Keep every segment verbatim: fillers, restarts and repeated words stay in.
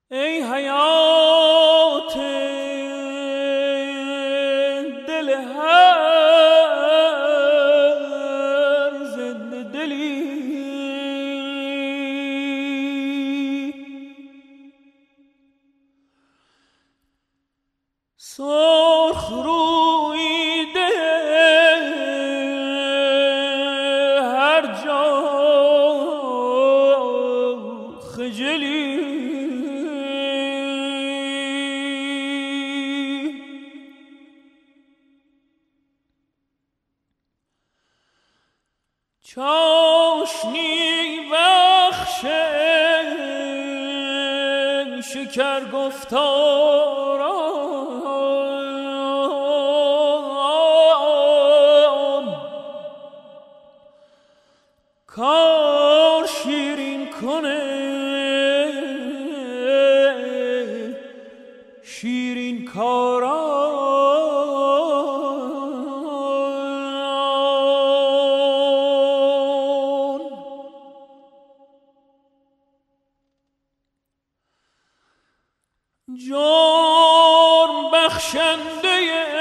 ای حیات دل هر زنده دلی، سرخ رویده هر جا خجلی، چاشنی بخش شکر گفتاران، کار شیرین کنه شیرین کاران. جرم بخشنده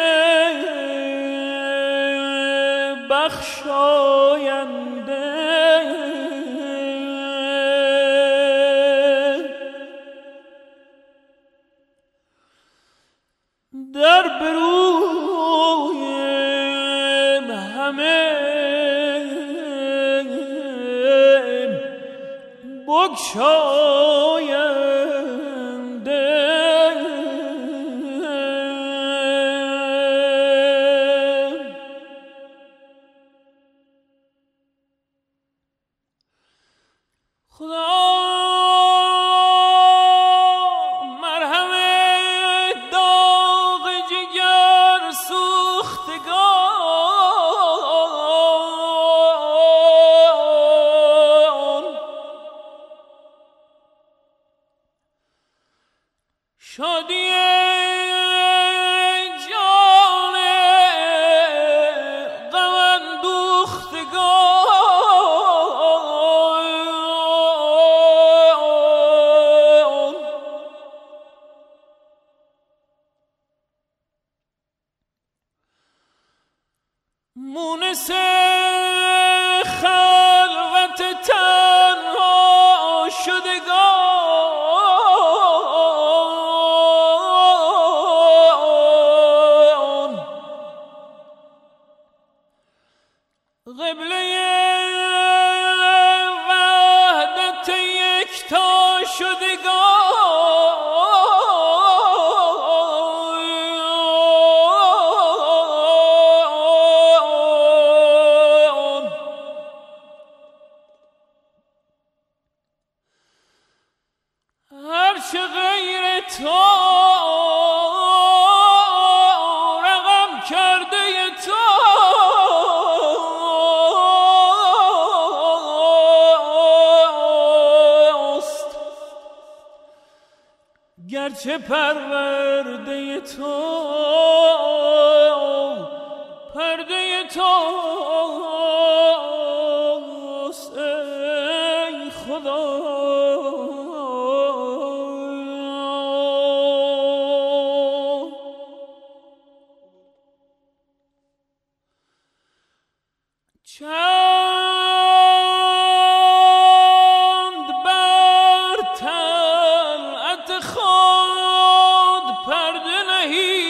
بخشاینده، در برویم همه بگشاینده، خدا مرهم داغ جگر سوختگان، شادی جان غم اندوختگان، مونس خلوت تنها شدگان، قبله وحدت یکتا شدگان، هرچه غیر تو رقم کرده توست، گرچه پرورده تو پرده توست، ای خدا. چند بر طلعت خود پرده نهی،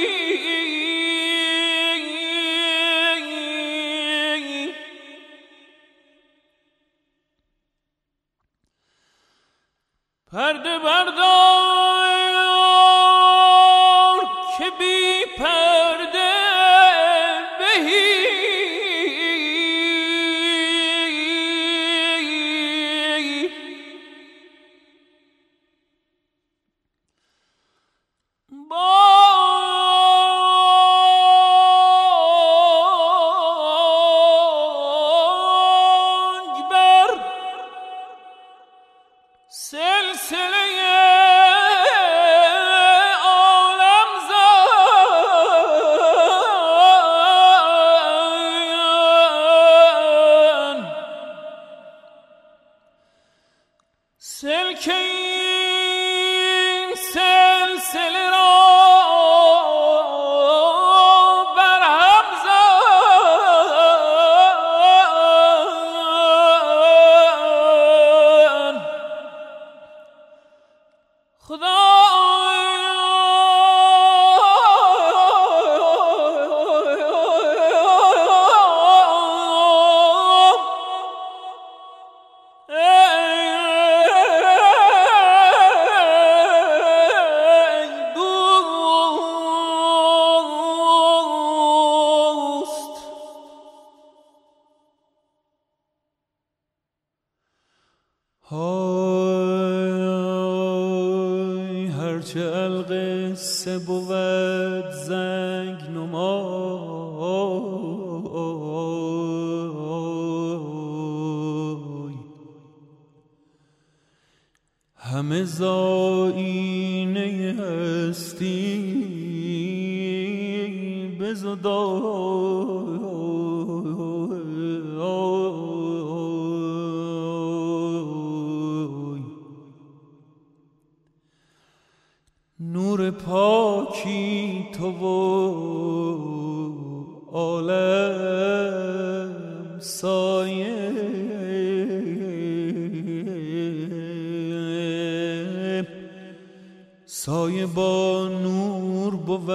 پرده بردار که بی پرده بهی، بانگ بر سلسله سلسله را برهم زن. خدا های هرچه القصه بود زنگ نمای، همه زاینه هستی بزدای. نور پاکی تو و عالم سایه، سایه با نور بود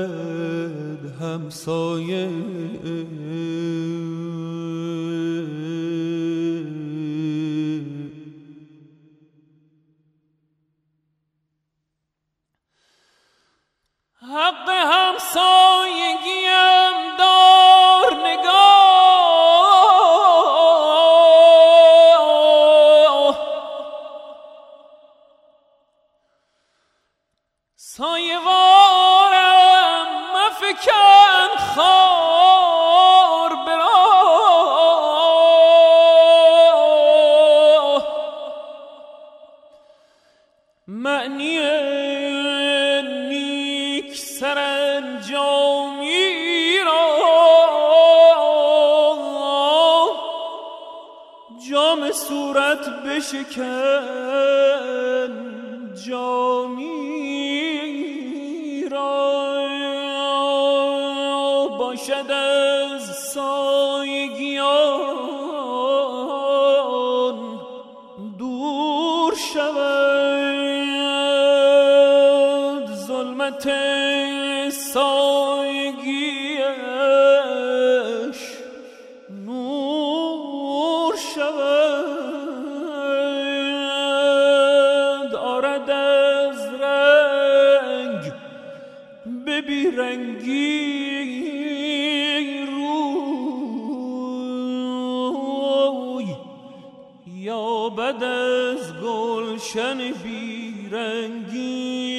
همسایه. حق همسایگیم دار نگاه، سایه وارم مفکن خار براه. معنی سرانجامی را جام صورت بشکن جامی را، باشد از سایگیان دور شود ظلمت سایگیش نور شود. آرد از رنگ به بیرنگی روی، یا بد از گلشن بیرنگی